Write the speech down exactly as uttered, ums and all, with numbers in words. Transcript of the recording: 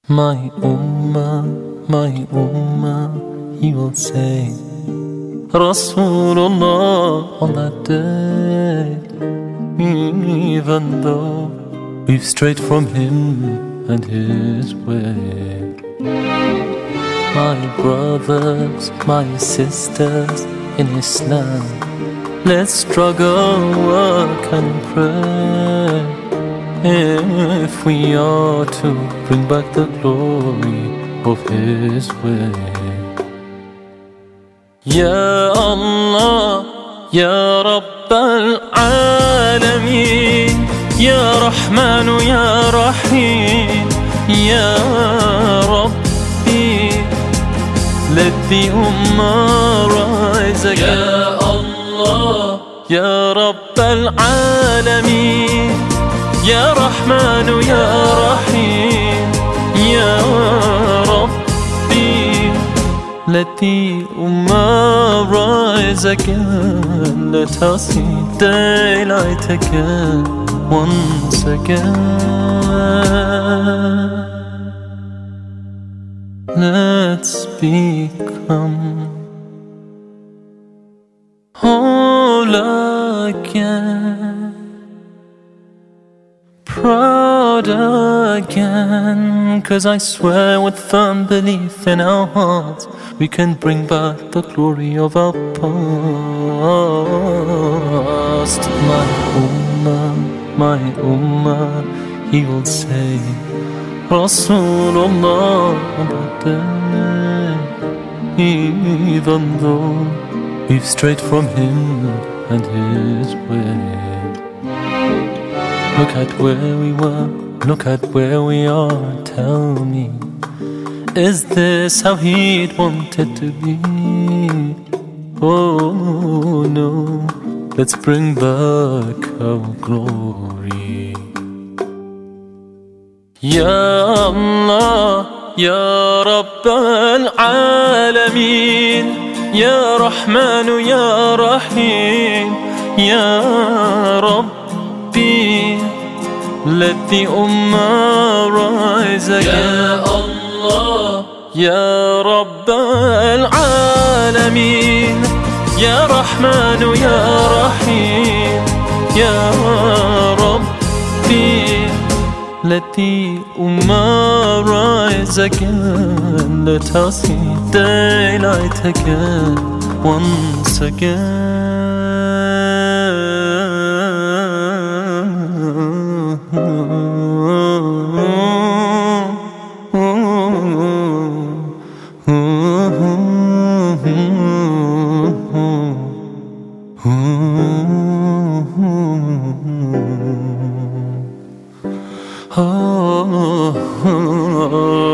My Ummah, my Ummah, he will say, Rasulullah on that day, even though we've strayed from him and his way. My brothers, my sisters in Islam, let's struggle, work and pray, if we are to bring back the glory of his way. Ya Allah, Ya Rabb al-Alamin, Ya Rahman, Ya Rahim, Ya Rabbi, let the Ummah rise again. Ya Allah, Ya Rabb al-Alamin, Ya Rahman, Ya Rahim, Ya Rabbi, let the Ummah rise again. Let us see daylight again, once again. Let's become whole again, proud again, 'cause I swear with firm belief in our hearts we can bring back the glory of our past. My Ummah, my Ummah, he will say, Rasulullah on that day, even though we've strayed from him and his way. Look at where we were, look at where we are, tell me, is this how he'd wanted to be? Oh no, let's bring back our glory. Ya Allah, Ya Rabb al-Alamin, Ya Rahman, Ya Rahim, Ya Rabbi, let the Ummah rise again. Ya Allah, Ya Rabb al-Alamin, Ya Rahman, Ya Rahim, Ya Rabbi, let the Ummah rise again. Let us see daylight again, once again. Oh, oh, oh.